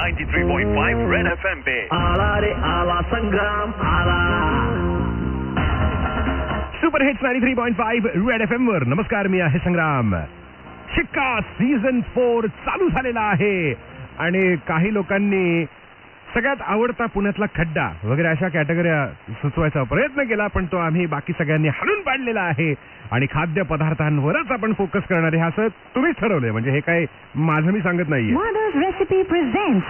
93.5 red FM पे आला रे आला संग्राम आला. सुपर हिट्स 93.5 रेड FM वर नमस्कार, मी आहे संग्राम. शिक्का सीझन 4 चालू झालेला आहे आणि काही लोकांनी सगळ्यात आवडता पुण्यातला खड्डा वगैरे अशा कॅटेगऱ्या सुचवायचा प्रयत्न केला, पण तो आम्ही बाकी सगळ्यांनी हाणून पाडलेला आहे आणि खाद्य पदार्थांवरच आपण फोकस करणार आहे असं तुम्हीच ठरवलंय. म्हणजे हे काय माझं मी सांगत नाहीये. Mother's Recipe presents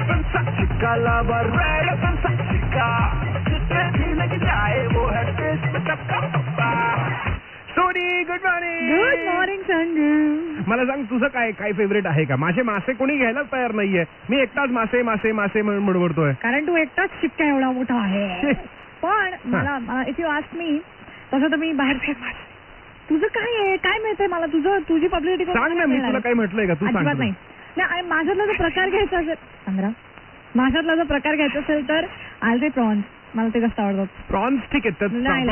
Soni, good morning. Good morning, Sanju. मला सांग, तुझं काय काय फेवरेट आहे का? माझे मासे कोणी घ्यायलाच तयार नाहीये. मी एकटाच मासे मासे मासे म्हणून मुडवडतोय. कारण तू एकटाच शिक्का एवढा मोठा आहे. पण मला इफ यू आस्क मी, तसं तर मी बाहेर तुझं काय आहे, काय मिळतंय मला? तुझी पब्लिसिटी सांग ना, मी तुला काय म्हटलंय का? तू सांग. नाही नाही, माझ्यातला जर प्रकार घ्यायचा असेल संग्राम, माझ्यातला जर प्रकार घ्यायचा असेल तर आल ते प्रॉन्स. मला ते जास्त आवडतात. प्रॉन्स ठीक आहे.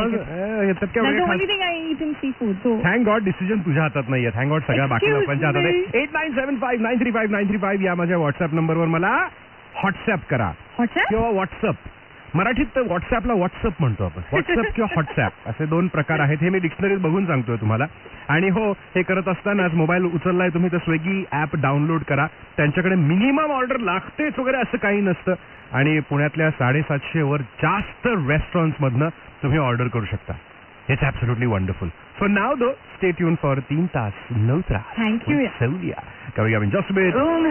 थँक गॉड डिसिजन तुझ्या हातात नाहीये. थँक गॉड सगळ्या बाकी लोकांच्या हातात आहे. 8975935935 या माझ्या व्हॉट्सअप नंबरवर मला व्हॉट्सअप करा. व्हॉट्सअप किंवा व्हॉट्सअप, मराठीत तर व्हॉट्सअपला व्हॉट्सअप म्हणतो आपण. व्हॉट्सअप किंवा व्हॉट्सअप असे दोन प्रकार आहेत. हे मी डिक्शनरीत बघून सांगतोय तुम्हाला. आणि हो, हे करत असतानाच मोबाईल उचललाय तुम्ही तर स्विगी ऍप डाउनलोड करा. त्यांच्याकडे मिनिमम ऑर्डर लागतेच वगैरे असं काही नसतं आणि पुण्यातल्या 750 वर जास्त रेस्टॉरंट्स मधनं तुम्ही ऑर्डर करू शकता. It's absolutely wonderful. So now do stay tune for 3 तास 9 त्रास. थँक्यू. सौलिया कभी कभी जस्ट बेट.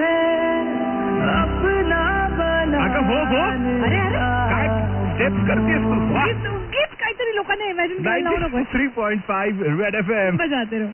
हो अरे अरे काय स्टेप्स करतेस तू? उगीच काहीतरी लोकांना इमॅजिन करायला लावू नको. 3.5 रेड FM. बजाते रहो.